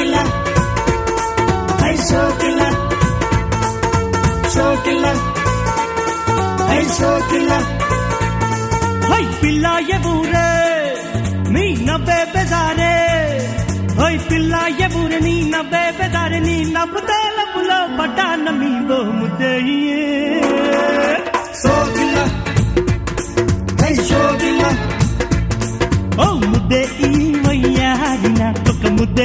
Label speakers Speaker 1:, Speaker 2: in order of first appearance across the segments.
Speaker 1: షోకిలా హై షోకిలా షోకిలా హై షోకిలా
Speaker 2: హై పిల్ల ఎబూరే నీ నవ్వే బెజారే హై పిల్ల ఎబూరే నీ నవ్వే బెజారే నీ నవ్వుతే లబ్బులో పడ్డాన మీవో ముద్దయ్యే
Speaker 1: షోకిలా హై షోకిలా
Speaker 2: ఓ ముద్దే ఈ వయ్యారి నాకొక ముద్దే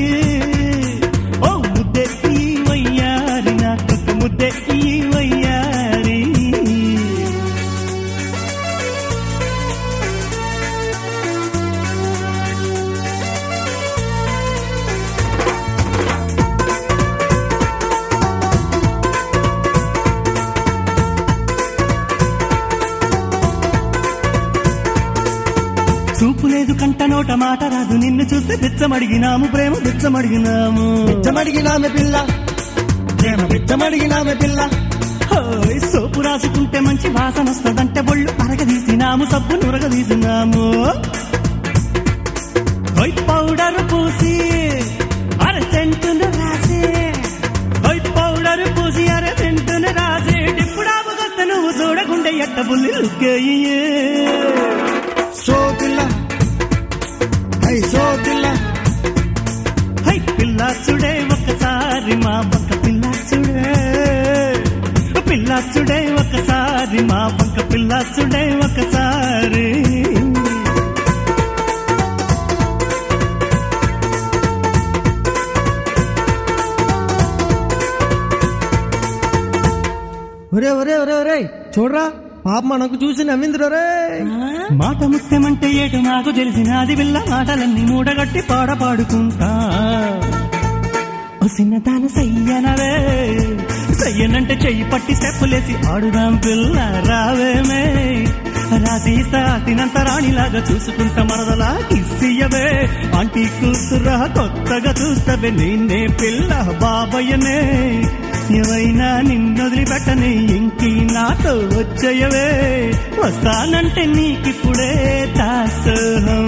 Speaker 2: ఓ ముద్దే ఈ వయ్యారి నాకొక ముద్దే ఈ వయ్యారి చూపు లేదు కంట నోట మాట రాదు నిన్ను చూస్తే బిచ్చమడిగినాము ప్రేమ బిచ్చమడిగినాము
Speaker 1: బిచ్చమడిగినామె పిల్ల ప్రేమ బిచ్చమడిగినామె పిల్ల
Speaker 2: హోయ్ సోపు రాసుకుంటే మంచి వాసన వస్తుందంటే బొళ్ళు అరగదీసినాము సబ్బు నురగదీసినాము హోయ్ పౌడర్ పూసి అరసెంటును రాసే హోయ్ పౌడర్ పూసి అరసెంటును రాసే డిప్పుడాపు కొత్త నువ్వు చూడకుండే ఎట్ట బుల్లి లుక్కేయే
Speaker 1: షోకిలా హై షోకిలా
Speaker 2: హై పిల్ల చూడే ఒకసారి మా పక్క పిల్ల చూడే పిల్ల చూడే ఒకసారి మా పక్క పిల్ల చూడే ఒకసారి
Speaker 1: ఒరే ఒరే ఒరే ఒరే చూడరా పాప మనకు చూసి నవ్విందిరా రే
Speaker 2: మాట ముత్యమంటే ఏటు నాకు తెలిసినది పిల్ల మాటలన్నీ మూడగట్టి పాడుకుంటా ఓ చిన్నదాన సయ్యనవే సయ్యనంటే చెయ్యి పట్టి స్టెప్పులేసి ఆడుదాం పిల్ల రావేమే రాసి తినంత రాణిలాగా చూసుకుంటా మరదలా కిస్సియవే ఆంటీ కూతురా కొత్తగా చూస్తవే నిన్నే పిల్ల బాబయ్యనే ఎవైనా నిన్నొదిలిపెట్టని ఇంకి నాతో వచ్చేయవే వస్తానంటే నీకిప్పుడే దాసోహం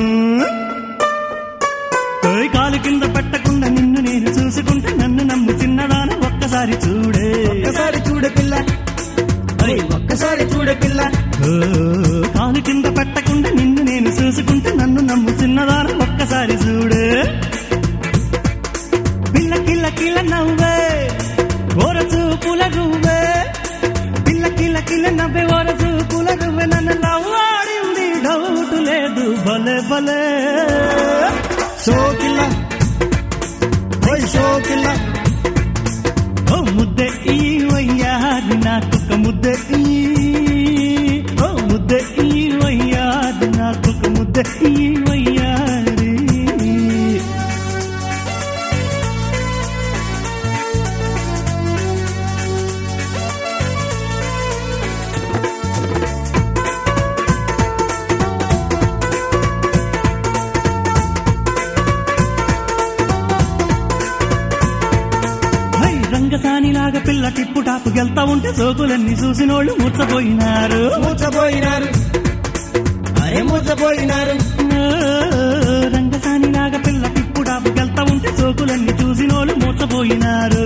Speaker 2: కాలు కింద పెట్టకుండా నిన్ను నేను చూసుకుంటే నన్ను నమ్ము చిన్నదాన ఒక్కసారి చూడే
Speaker 1: ఒక్కసారి చూడే పిల్ల ఒక్కసారి చూడే పిల్ల
Speaker 2: కాలు కింద పెట్టకుండా నిన్ను నేను చూసుకుంటే నన్ను నమ్ము చిన్నదాన ఒక్కసారి చూడే పిల్ల కిల్ల కిల్ల నవ్వే ఓర చూపుల నువ్వే పిల్ల కిల్ల కిల్ల నవ్వే ఓర చూపుల నువ్వే నన్ను నవ్వాడింది డౌట్ లేదు భలే భలే
Speaker 1: షోకిలా హై షోకిలా
Speaker 2: ఓ ముద్దే ఈ వయ్యారి నాకొక ముద్దే ఓ ముద్దే ఈ వయ్యారి నాకొక ముద్దే ఈ వయ్యారి రంగసానిలాగా పిల్ల టిప్పు టాపు గెల్తా ఉంటే సోకులన్నీ చూసినోళ్ళు మూర్చపోయినారు రంగసానిలాగా పిల్ల టిప్పు టాపు గెల్తా ఉంటే సోకులన్నీ చూసినోళ్ళు మూర్చపోయినారు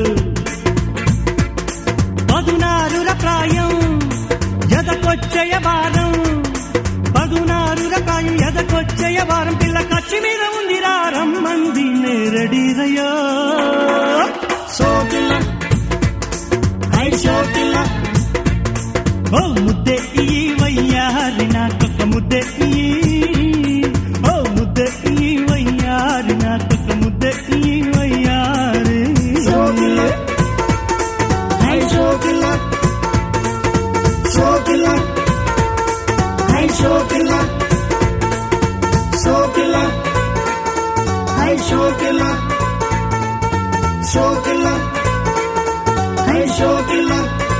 Speaker 2: పదునారుల ప్రాయం ఎదకొచ్చయ వారం పదునారుల ప్రాయం ఎదకొచ్చయ వారం పిల్ల కచ్చి మీద ఉంది రమ్మంది నేరడిరయో
Speaker 1: షోకిలా హై షోకిలా
Speaker 2: ఓ ముద్దే ఈ వయ్యారి నాకొక ముద్దే ఓ ముద్దే ఈ వయ్యారి నాకొక ముద్దే ఈ వయ్యారి
Speaker 1: షోకిలా హై షోకిలా షోకిలా హై షోకిలా షోకిలా హై షోకిలా షోకిలా హై షోకిలా